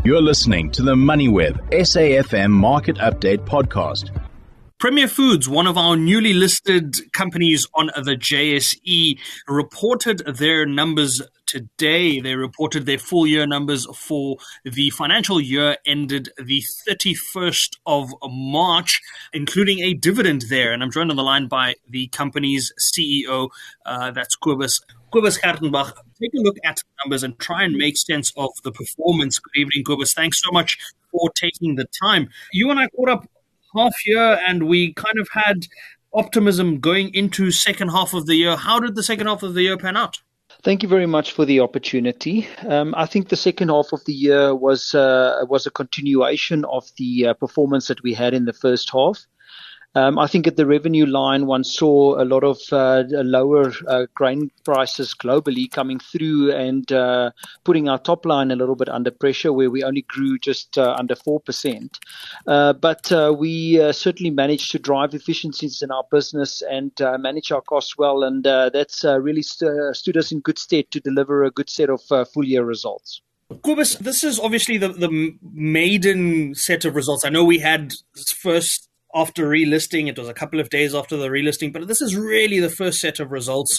You're listening to the MoneyWeb SAFM Market Update Podcast. Premier Foods, one of our newly listed companies on the JSE, reported their numbers today. They reported their full year numbers for the financial year ended the 31st of March, including a dividend there. And I'm joined on the line by the company's CEO, that's Kobus Gertenbach. Take a look at the numbers and try and make sense of the performance. Good evening, Kobus. Thanks so much for taking the time. You and I caught up half year and we kind of had optimism going into second half of the year. How did the second half of the year pan out? Thank you very much for the opportunity. I think the second half of the year was a continuation of the performance that we had in the first half. I think at the revenue line, one saw a lot of lower grain prices globally coming through and putting our top line a little bit under pressure, where we only grew just under 4%. But we certainly managed to drive efficiencies in our business and manage our costs well, and that's really stood us in good stead to deliver a good set of full-year results. Kobus, this is obviously the maiden set of results. I know we had first after relisting. It was a couple of days after the relisting, but this is really the first set of results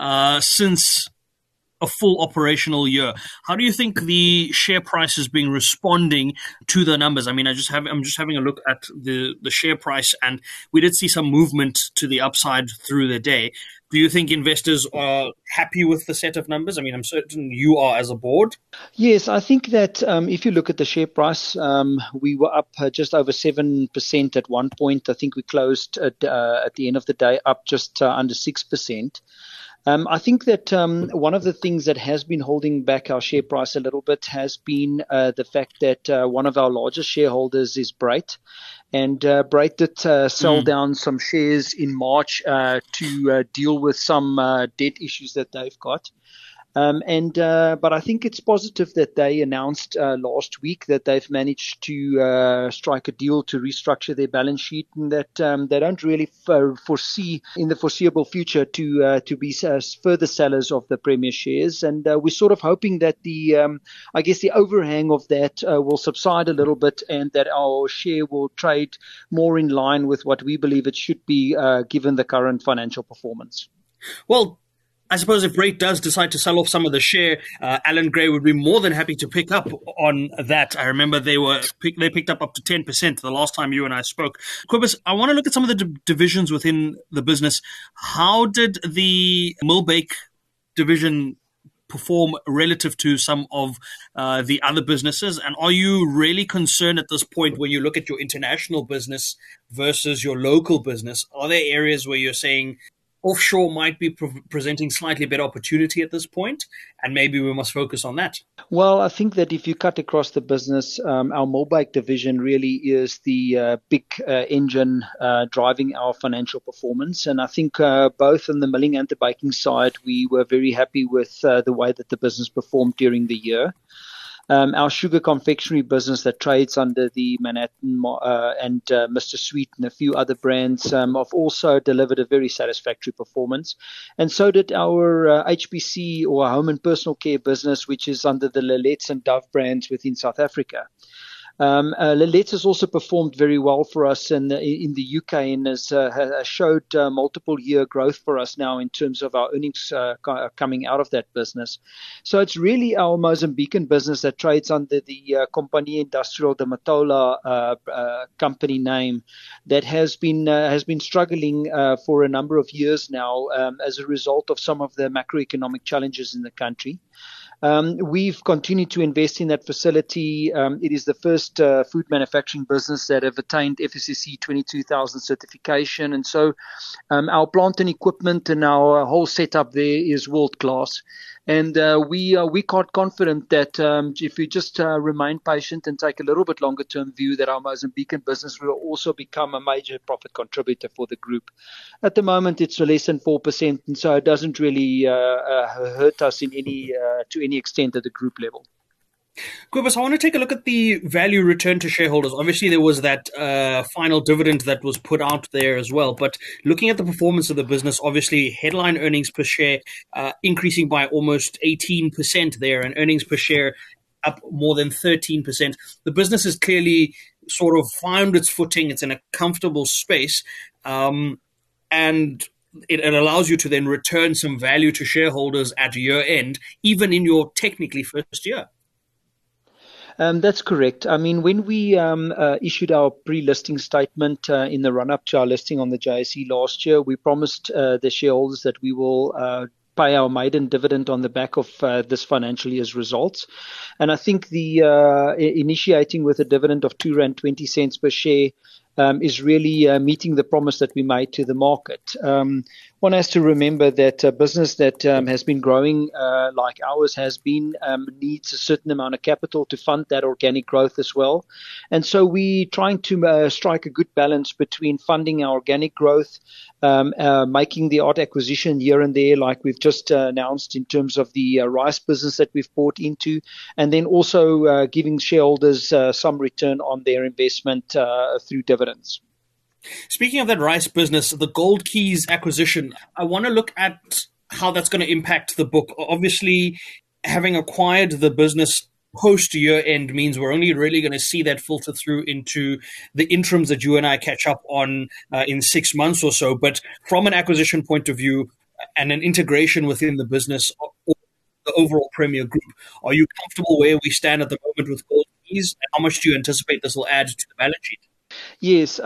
since a full operational year. How do you think the share price has been responding to the numbers? I mean, I'm just having a look at the share price, and we did see some movement to the upside through the day. Do you think investors are happy with the set of numbers? I mean, I'm certain you are as a board. Yes, I think that if you look at the share price, we were up just over 7% at one point. I think we closed at the end of the day up just under 6%. I think that one of the things that has been holding back our share price a little bit has been the fact that one of our largest shareholders is Brait. And Brait did sell down some shares in March to deal with some debt issues that they've got. But I think it's positive that they announced last week that they've managed to strike a deal to restructure their balance sheet, and that they don't really foresee in the foreseeable future to be further sellers of the Premier shares. And we're sort of hoping that the overhang of that will subside a little bit, and that our share will trade more in line with what we believe it should be given the current financial performance. Well, I suppose if Brait does decide to sell off some of the share, Alan Gray would be more than happy to pick up on that. I remember they picked up to 10% the last time you and I spoke. Kobus, I want to look at some of the divisions within the business. How did the Millbake division perform relative to some of the other businesses? And are you really concerned at this point when you look at your international business versus your local business? Are there areas where you're saying offshore might be presenting slightly better opportunity at this point, and maybe we must focus on that? Well, I think that if you cut across the business, our Millbake division really is the big engine driving our financial performance. And I think both on the milling and the baking side, we were very happy with the way that the business performed during the year. Our sugar confectionery business that trades under the Manhattan and Mr. Sweet and a few other brands have also delivered a very satisfactory performance. And so did our HPC or home and personal care business, which is under the Lil-Lets and Dove brands within South Africa. Lil-Lets has also performed very well for us in the UK and has showed multiple year growth for us now in terms of our earnings coming out of that business. So it's really our Mozambican business that trades under the Companhia Industrial de Matola company name that has been struggling for a number of years now as a result of some of the macroeconomic challenges in the country. We've continued to invest in that facility. It is the first food manufacturing business that have attained FSSC 22000 certification. And so our plant and equipment and our whole setup there is world class. And we quite confident that if we just remain patient and take a little bit longer term view, that our Mozambican business will also become a major profit contributor for the group. At the moment, it's less than 4%, and so it doesn't really hurt us in to any extent at the group level. Kobus, I want to take a look at the value return to shareholders. Obviously, there was that final dividend that was put out there as well. But looking at the performance of the business, obviously, headline earnings per share increasing by almost 18% there, and earnings per share up more than 13%. The business has clearly sort of found its footing. It's in a comfortable space, and it allows you to then return some value to shareholders at year end, even in your technically first year. That's correct. I mean, when we issued our pre-listing statement in the run-up to our listing on the JSE last year, we promised the shareholders that we will pay our maiden dividend on the back of this financial year's results. And I think the initiating with a dividend of R2.20 per share is really meeting the promise that we made to the market. One has to remember that a business that has been growing like ours has been needs a certain amount of capital to fund that organic growth as well. And so we're trying to strike a good balance between funding our organic growth, making the odd acquisition here and there, like we've just announced in terms of the rice business that we've bought into, and then also giving shareholders some return on their investment through dividends. Speaking of that rice business, the Gold Keys acquisition, I want to look at how that's going to impact the book. Obviously, having acquired the business post year end means we're only really going to see that filter through into the interims that you and I catch up on in 6 months or so. But from an acquisition point of view and an integration within the business or the overall Premier Group, are you comfortable where we stand at the moment with Gold Keys? And how much do you anticipate this will add to the balance sheet? Yes.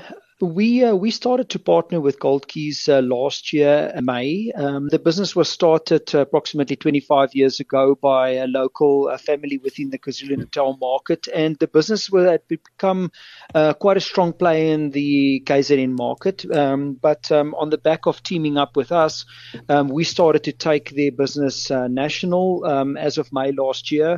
We started to partner with Gold Keys last year, May. The business was started approximately 25 years ago by a local family within the KwaZulu-Natal market, and the business had become quite a strong player in the KZN market. But on the back of teaming up with us, we started to take their business national as of May last year.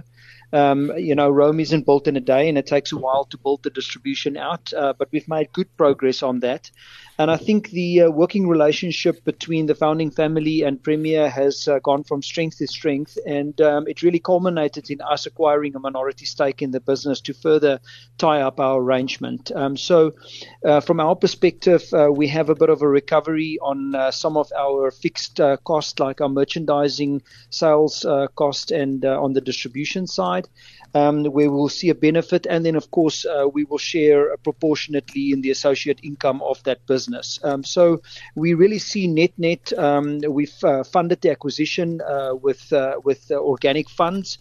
Rome isn't built in a day, and it takes a while to build the distribution out, but we've made good progress on that. And I think the working relationship between the founding family and Premier has gone from strength to strength, and it really culminated in us acquiring a minority stake in the business to further tie up our arrangement. So from our perspective, we have a bit of a recovery on some of our fixed costs, like our merchandising sales cost and on the distribution side, where we'll see a benefit. And then, of course, we will share proportionately in the associate income of that business. So we really see net. We've funded the acquisition with organic funds.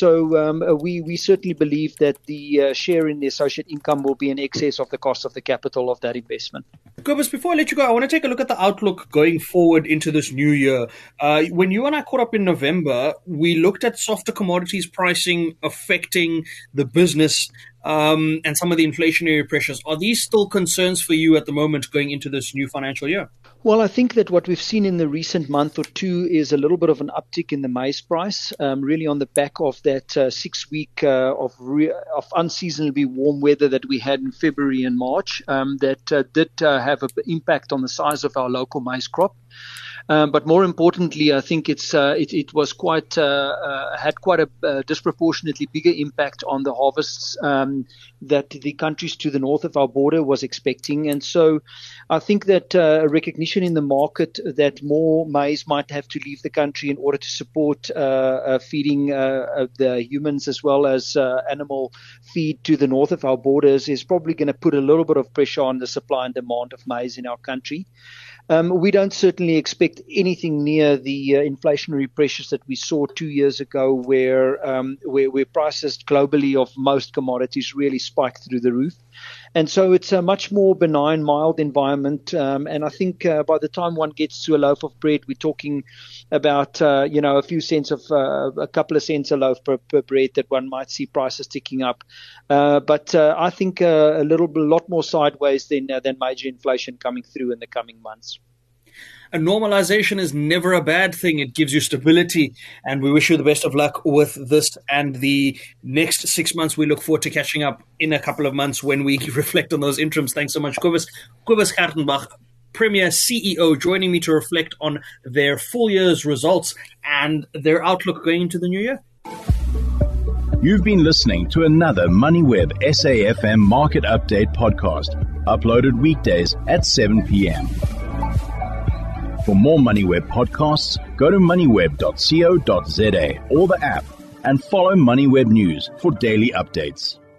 So we certainly believe that the share in the associate income will be in excess of the cost of the capital of that investment. Kobus, before I let you go, I want to take a look at the outlook going forward into this new year. When you and I caught up in November, we looked at softer commodities pricing affecting the business and some of the inflationary pressures. Are these still concerns for you at the moment going into this new financial year? Well, I think that what we've seen in the recent month or two is a little bit of an uptick in the maize price, really on the back of that 6 week of unseasonably warm weather that we had in February and March that did have an impact on the size of our local maize crop. But more importantly, I think it was had quite a disproportionately bigger impact on the harvests that the countries to the north of our border was expecting. And so I think that a recognition in the market that more maize might have to leave the country in order to support feeding the humans as well as animal feed to the north of our borders is probably going to put a little bit of pressure on the supply and demand of maize in our country. We don't certainly expect anything near the inflationary pressures that we saw 2 years ago, where prices globally of most commodities really spiked through the roof. And so it's a much more benign, mild environment. And I think by the time one gets to a loaf of bread, we're talking about a few cents of a couple of cents a loaf per bread that one might see prices ticking up. But I think a lot more sideways than major inflation coming through in the coming months. A normalization is never a bad thing. It gives you stability, and we wish you the best of luck with this and the next 6 months. We look forward to catching up in a couple of months when we reflect on those interims. Thanks so much, Kobus Gertenbach, Premier CEO, joining me to reflect on their full year's results and their outlook going into the new year. You've been listening to another MoneyWeb SAFM Market Update podcast, uploaded weekdays at 7 p.m. For more MoneyWeb podcasts, go to moneyweb.co.za or the app. and follow MoneyWeb News for daily updates.